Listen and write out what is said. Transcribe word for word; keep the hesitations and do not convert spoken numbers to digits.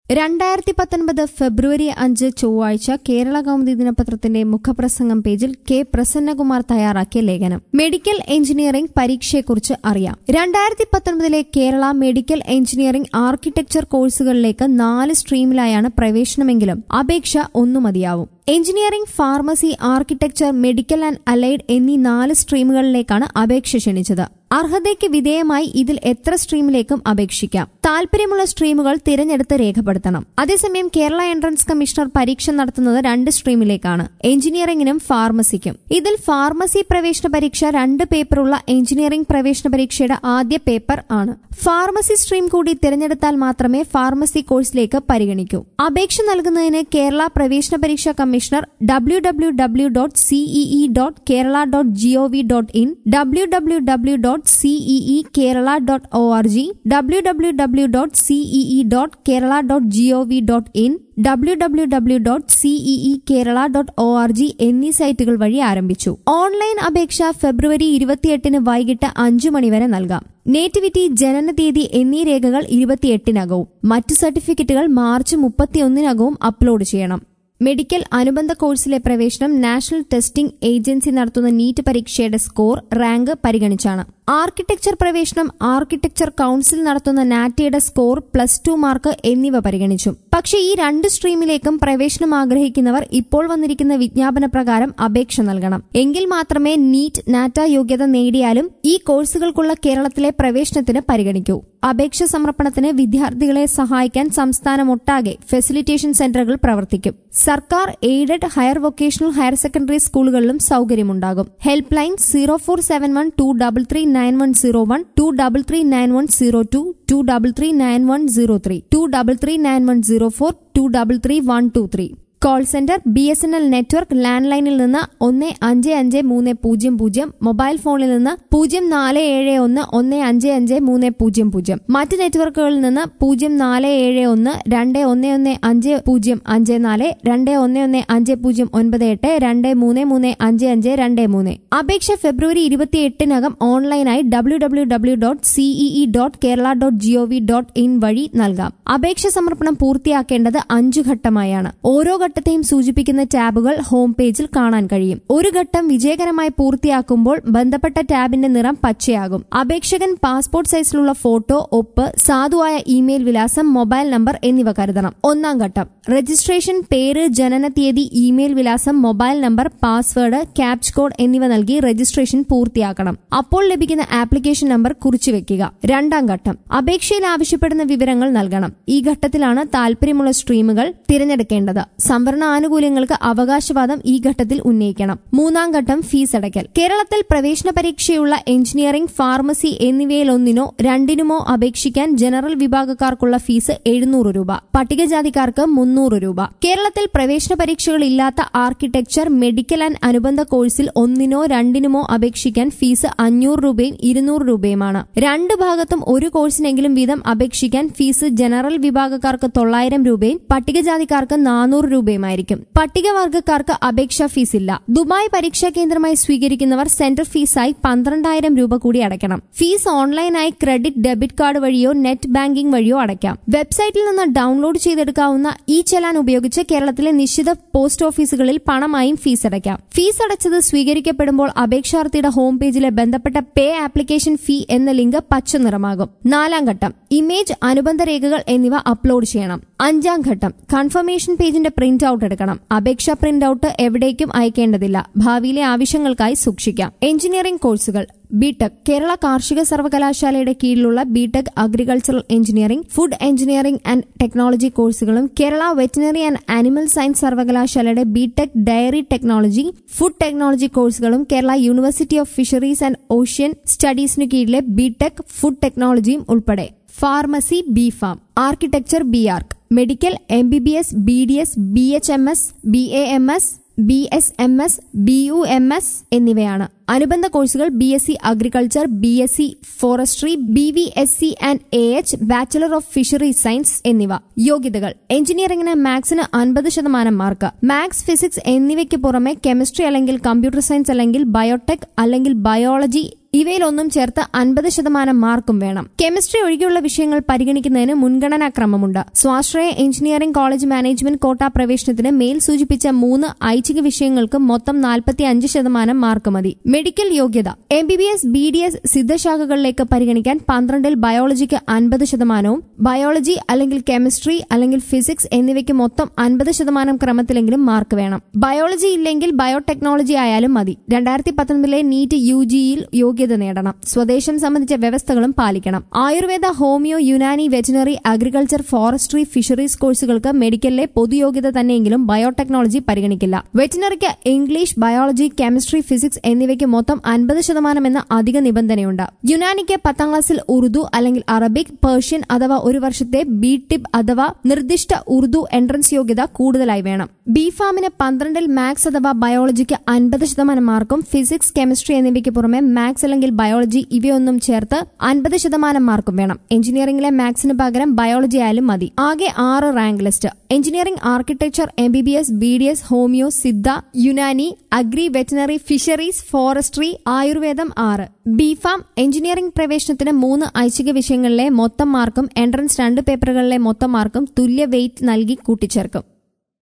രണ്ടായിരത്തി പത്തൊൻപത് ഫെബ്രുവരി അഞ്ച് ചൊവ്വാഴ്ച കേരള കൗമുദി ദിനപത്രത്തിന്റെ മുഖപ്രസംഗം പേജിൽ കെ പ്രസന്നകുമാർ തയ്യാറാക്കിയ ലേഖനം. മെഡിക്കൽ എഞ്ചിനീയറിംഗ് പരീക്ഷയെക്കുറിച്ച് അറിയാം. രണ്ടായിരത്തി പത്തൊൻപതിലെ കേരള മെഡിക്കൽ എഞ്ചിനീയറിംഗ് ആർക്കിടെക്ചർ കോഴ്സുകളിലേക്ക് നാല് സ്ട്രീമിലായാണ് പ്രവേശനമെങ്കിലും അപേക്ഷ ഒന്നു മതിയാവും. Engineering, pharmacy, architecture, medical and allied എന്നീ നാല് സ്ട്രീമുകളിലേക്കാണ് അപേക്ഷ ക്ഷണിച്ചത്. അർഹതയ്ക്ക് വിധേയമായി ഇതിൽ എത്ര സ്ട്രീമിലേക്കും അപേക്ഷിക്കാം. താൽപര്യമുള്ള സ്ട്രീമുകൾ തിരഞ്ഞെടുത്ത് രേഖപ്പെടുത്തണം. അതേസമയം കേരള എൻട്രൻസ് കമ്മീഷണർ പരീക്ഷ നടത്തുന്നത് രണ്ട് സ്ട്രീമിലേക്കാണ്, എഞ്ചിനീയറിംഗിനും ഫാർമസിക്കും. ഇതിൽ ഫാർമസി പ്രവേശന പരീക്ഷ രണ്ട് പേപ്പറുള്ള എഞ്ചിനീയറിംഗ് പ്രവേശന പരീക്ഷയുടെ ആദ്യ പേപ്പർ ആണ്. ഫാർമസി സ്ട്രീം കൂടി തിരഞ്ഞെടുത്താൽ മാത്രമേ ഫാർമസി കോഴ്സിലേക്ക് പരിഗണിക്കൂ. അപേക്ഷ നൽകുന്നതിന് കേരള പ്രവേശന പരീക്ഷാ കമ്മീഷണർ W W W dot CEE dot Kerala dot GOV dot in, W W W dot CEE Kerala dot O R G, W W W dot CEE dot Kerala dot GOV dot in, W W W dot CEE Kerala dot O R G എന്നീ സൈറ്റുകൾ വഴി ആരംഭിച്ചു. Online അപേക്ഷ ഫെബ്രുവരി ഇരുപത്തിയെട്ടിന് വൈകിട്ട് അഞ്ചു മണിവരെ നൽകാം. Nativity, ജനനതീയതി എന്നീ രേഖകൾ ഇരുപത്തിയെട്ടിനകവും മറ്റു സർട്ടിഫിക്കറ്റുകൾ മാർച്ച് മുപ്പത്തിയൊന്നിനകവും അപ്ലോഡ് ചെയ്യണം. മെഡിക്കൽ അനുബന്ധ കോഴ്സിലെ പ്രവേശനം നാഷണൽ ടെസ്റ്റിംഗ് ഏജൻസി നടത്തുന്ന നീറ്റ് പരീക്ഷയുടെ സ്കോർ, റാങ്ക് പരിഗണിച്ചാണ്. ആർക്കിടെക്ചർ പ്രവേശനം ആർക്കിടെക്ചർ കൌൺസിൽ നടത്തുന്ന നാറ്റയുടെ സ്കോർ, പ്ലസ് ടു മാർക്ക് എന്നിവ പരിഗണിച്ചു. പക്ഷേ ഈ രണ്ട് സ്ട്രീമിലേക്കും പ്രവേശനം ആഗ്രഹിക്കുന്നവർ ഇപ്പോൾ വന്നിരിക്കുന്ന വിജ്ഞാപന പ്രകാരം അപേക്ഷ നൽകണം. എങ്കിൽ മാത്രമേ നീറ്റ്, നാറ്റ യോഗ്യത നേടിയാലും ഈ കോഴ്സുകൾക്കുള്ള കേരളത്തിലെ പ്രവേശനത്തിന് പരിഗണിക്കൂ. അപേക്ഷ സമർപ്പണത്തിന് വിദ്യാർത്ഥികളെ സഹായിക്കാൻ സംസ്ഥാനമൊട്ടാകെ ഫെസിലിറ്റേഷൻ സെന്ററുകൾ പ്രവർത്തിക്കും. സർക്കാർ aided higher vocational higher secondary സ്കൂളുകളിലും സൌകര്യമുണ്ടാകും. Help line zero four seven one two double three nine one zero one, two double three nine one zero two, two double three nine one zero three, two double three nine one zero four, two double three one two three. Call centre B S N L network land ലൈനിൽ നിന്ന് ഒന്ന് അഞ്ച് അഞ്ച് മൂന്ന് പൂജ്യം പൂജ്യം, mobile ഫോണിൽ നിന്ന് പൂജ്യം നാല് ഏഴ് ഒന്ന് ഒന്ന് അഞ്ച് അഞ്ച് മൂന്ന് പൂജ്യം പൂജ്യം, മറ്റ് നെറ്റ്വർക്കുകളിൽ നിന്ന് പൂജ്യം നാല് ഏഴ് ഒന്ന് രണ്ട് ഒന്ന് ഒന്ന് അഞ്ച് പൂജ്യം അഞ്ച് നാല്, രണ്ട് ഒന്ന് ഒന്ന് അഞ്ച് പൂജ്യം ഒൻപത് എട്ട്, രണ്ട് മൂന്ന് മൂന്ന് അഞ്ച് അഞ്ച് രണ്ട് മൂന്ന്. അപേക്ഷ ഫെബ്രുവരി ഇരുപത്തിയെട്ടിനകം ഓൺലൈനായി W W W dot CEE dot Kerala dot GOV dot in വഴി നൽകാം. അപേക്ഷ സമർപ്പണം പൂർത്തിയാക്കേണ്ടത് അഞ്ചു ഘട്ടമായാണ്. ഓരോ ഘട്ടത്തെയും സൂചിപ്പിക്കുന്ന ടാബുകൾ ഹോം പേജിൽ കാണാൻ കഴിയും. ഒരു ഘട്ടം വിജയകരമായി പൂർത്തിയാക്കുമ്പോൾ ബന്ധപ്പെട്ട ടാബിന്റെ നിറം പച്ചയാകും. അപേക്ഷകൻ പാസ്പോർട്ട് സൈസിലുള്ള ഫോട്ടോ, ഒപ്പ്, സാധുവായ ഇമെയിൽ വിലാസം, മൊബൈൽ നമ്പർ എന്നിവ കരുതണം. ഒന്നാം ഘട്ടം രജിസ്ട്രേഷൻ. പേര്, ജനന തീയതി, ഇമെയിൽ വിലാസം, mobile number, password, captcha code എന്നിവ നൽകി രജിസ്ട്രേഷൻ പൂർത്തിയാക്കണം. അപ്പോൾ ലഭിക്കുന്ന ആപ്ലിക്കേഷൻ നമ്പർ കുറിച്ചുവെക്കുക. രണ്ടാം ഘട്ടം അപേക്ഷയിൽ ആവശ്യപ്പെടുന്ന വിവരങ്ങൾ നൽകണം. ഈ ഘട്ടത്തിലാണ് താൽപര്യമുള്ള സ്ട്രീമുകൾ തിരഞ്ഞെടുക്കേണ്ടത്. സംവരണ ആനുകൂല്യങ്ങൾക്ക് അവകാശവാദം ഈ ഘട്ടത്തിൽ ഉന്നയിക്കണം. മൂന്നാം ഘട്ടം ഫീസ് അടയ്ക്കൽ. കേരളത്തിൽ പ്രവേശന പരീക്ഷയുള്ള എഞ്ചിനീയറിംഗ്, ഫാർമസി എന്നിവയിലൊന്നിനോ രണ്ടിനുമോ അപേക്ഷിക്കാൻ ജനറൽ വിഭാഗക്കാർക്കുള്ള ഫീസ് എഴുന്നൂറ് രൂപ, പട്ടികജാതിക്കാർക്ക് മുന്നൂറ് രൂപ. കേരളത്തിൽ പ്രവേശന പരീക്ഷകളില്ലാത്ത ആർക്കിടെക്ചർ, മെഡിക്കൽ ആൻഡ് അനുബന്ധ കോഴ്സിൽ ഒന്നിനോ രണ്ടിനുമോ അപേക്ഷിക്കാൻ ഫീസ് അഞ്ഞൂറ് രൂപയും ഇരുന്നൂറ് രൂപയുമാണ്. രണ്ട് ഭാഗത്തും ഒരു കോഴ്സിനെങ്കിലും വീതം അപേക്ഷിക്കാൻ ഫീസ് ജനറൽ വിഭാഗക്കാർക്ക് തൊള്ളായിരം രൂപയും പട്ടികജാതിക്കാർക്ക് നാനൂറ് രൂപയുമായിരിക്കും. പട്ടികവർഗക്കാർക്ക് അപേക്ഷാ ഫീസ് ഇല്ല. ദുബായ് പരീക്ഷാ കേന്ദ്രമായി സ്വീകരിക്കുന്നവർ സെന്റർ ഫീസായി പന്ത്രണ്ടായിരം രൂപ കൂടി അടയ്ക്കണം. ഫീസ് ഓൺലൈനായി ക്രെഡിറ്റ്, ഡെബിറ്റ് കാർഡ് വഴിയോ നെറ്റ് ബാങ്കിംഗ് വഴിയോ അടയ്ക്കാം. വെബ്സൈറ്റിൽ നിന്ന് ഡൌൺലോഡ് ചെയ്തെടുക്കാവുന്ന ഇ ചെലാൻ ഉപയോഗിച്ച് കേരളത്തിലെ നിശ്ചിത പോസ്റ്റ് ഓഫീസുകളിൽ പണമായും ഫീസ് അടയ്ക്കാം. ഫീസ് അടച്ചത് സ്വീകരിക്കപ്പെടുമ്പോൾ അപേക്ഷാർത്ഥിയുടെ ഹോം പേജിലെ ബന്ധപ്പെട്ട പേ ആപ്ലിക്കേഷൻ ഫീ എന്ന ലിങ്ക് പച്ച നിറമാകും. നാലാം ഘട്ടം ഇമേജ്, അനുബന്ധ രേഖകൾ എന്നിവ അപ്ലോഡ് ചെയ്യണം. അഞ്ചാം ഘട്ടം കൺഫർമേഷൻ പേജിന്റെ പ്രിന്റ് ഔട്ട് എടുക്കണം. അപേക്ഷാ പ്രിന്റ് ഔട്ട് എവിടേക്കും അയക്കേണ്ടതില്ല. ഭാവിയിലെ ആവശ്യങ്ങൾക്കായി സൂക്ഷിക്കാം. എഞ്ചിനീയറിംഗ് കോഴ്സുകൾ. ബിടെക്. കേരള കാർഷിക സർവകലാശാലയുടെ കീഴിലുള്ള BTech agricultural engineering, food engineering and technology കോഴ്സുകളും Kerala veterinary and animal science സർവകലാശാലയുടെ BTech dairy technology, food technology കോഴ്സുകളും Kerala university of fisheries and ocean സ്റ്റഡീസിനു കീഴിലെ ബിടെക് ഫുഡ് ടെക്നോളജിയും ഉൾപ്പെടെ. Pharmacy, B pharm. Architecture, B arch. Medical, M B B S, B D S, B H M S, B A M S, B S M S, B U M S എന്നിവയാണ്. അനുബന്ധ കോഴ്സുകൾ B S C agriculture, B S C forestry, B V S C and A H, bachelor of fisheries science എന്നിവ. യോഗ്യതകൾ: എഞ്ചിനീയറിംഗിന് മാത്സിന് അൻപത് ശതമാനം mark. Maths, physics എന്നിവയ്ക്ക് പുറമെ chemistry അല്ലെങ്കിൽ കമ്പ്യൂട്ടർ സയൻസ് അല്ലെങ്കിൽ ബയോടെക് അല്ലെങ്കിൽ ബയോളജി ഇവയിലൊന്നും ചേർത്ത് അൻപത് ശതമാനം മാർക്കും വേണം. കെമിസ്ട്രി ഒഴികെയുള്ള വിഷയങ്ങൾ പരിഗണിക്കുന്നതിന് മുൻഗണനാക്രമമുണ്ട്. സ്വാശ്രയ എഞ്ചിനീയറിംഗ് കോളേജ് മാനേജ്മെന്റ് കോട്ട പ്രവേശനത്തിന് മേൽ സൂചിപ്പിച്ച മൂന്ന് ഐച്ഛിക വിഷയങ്ങൾക്ക് മൊത്തം നാൽപ്പത്തി അഞ്ച് ശതമാനം മാർക്ക് മതി. മെഡിക്കൽ യോഗ്യത: M B B S, B D S, സിദ്ധശാഖകളിലേക്ക് പരിഗണിക്കാൻ പന്ത്രണ്ടിൽ ബയോളജിക്ക് അൻപത് ശതമാനവും ബയോളജി അല്ലെങ്കിൽ കെമിസ്ട്രി അല്ലെങ്കിൽ ഫിസിക്സ് എന്നിവയ്ക്ക് മൊത്തം അൻപത് ശതമാനം ക്രമത്തിലെങ്കിലും മാർക്ക് വേണം. ബയോളജി ഇല്ലെങ്കിൽ ബയോടെക്നോളജി ആയാലും മതി. രണ്ടായിരത്തി പത്തൊൻപതിലെ നീറ്റ് യു ജിയിൽ യോഗ്യത നേടണം. സ്വദേശം സംബന്ധിച്ച വ്യവസ്ഥകളും പാലിക്കണം. Ayurveda, homeo, Unani, veterinary, agriculture, forestry, fisheries കോഴ്സുകൾക്ക് മെഡിക്കലിലെ പൊതുയോഗ്യത തന്നെയെങ്കിലും ബയോടെക്നോളജി പരിഗണിക്കില്ല. വെറ്റിനറിക്ക് ഇംഗ്ലീഷ്, ബയോളജി, കെമിസ്ട്രി, ഫിസിക്സ് എന്നിവയ്ക്ക് മൊത്തം അൻപത് ശതമാനം എന്ന അധിക നിബന്ധനയുണ്ട്. യുനാനിക്ക് പത്താം ക്ലാസ്സിൽ ഉറുദു അല്ലെങ്കിൽ അറബിക്, പേർഷ്യൻ അഥവാ ഒരു വർഷത്തെ ബി ടിപ്പ് അഥവാ നിർദ്ദിഷ്ട ഉറുദു എൻട്രൻസ് യോഗ്യത കൂടുതലായി വേണം. ബി ഫാമിന് പന്ത്രണ്ടിൽ മാത്സ് അഥവാ ബയോളജിക്ക് അൻപത് ശതമാനം മാർക്കും ഫിസിക്സ്, കെമിസ്ട്രി എന്നിവയ്ക്ക് പുറമെ മാത്സ് അല്ലെങ്കിൽ ബയോളജി ഇവയൊന്നും ചേർത്ത് അൻപത് ശതമാനം മാർക്കും വേണം. എഞ്ചിനീയറിംഗിലെ മാത്സിന് പകരം ബയോളജി ആയാലും മതി. ആകെ ആറ് rank list. Engineering, architecture, M B B S, B D S, homeo, Siddha, Unani, agri, veterinary, fisheries, forestry, ആയുർവേദം ആറ്. ബി ഫാം എഞ്ചിനീയറിംഗ് പ്രവേശനത്തിന് മൂന്ന് ഐച്ഛിക വിഷയങ്ങളിലെ മൊത്തം മാർക്കും എൻട്രൻസ് രണ്ട് പേപ്പറുകളിലെ മൊത്തം മാർക്കും തുല്യ വെയിറ്റ് നൽകി കൂട്ടിച്ചേർക്കും.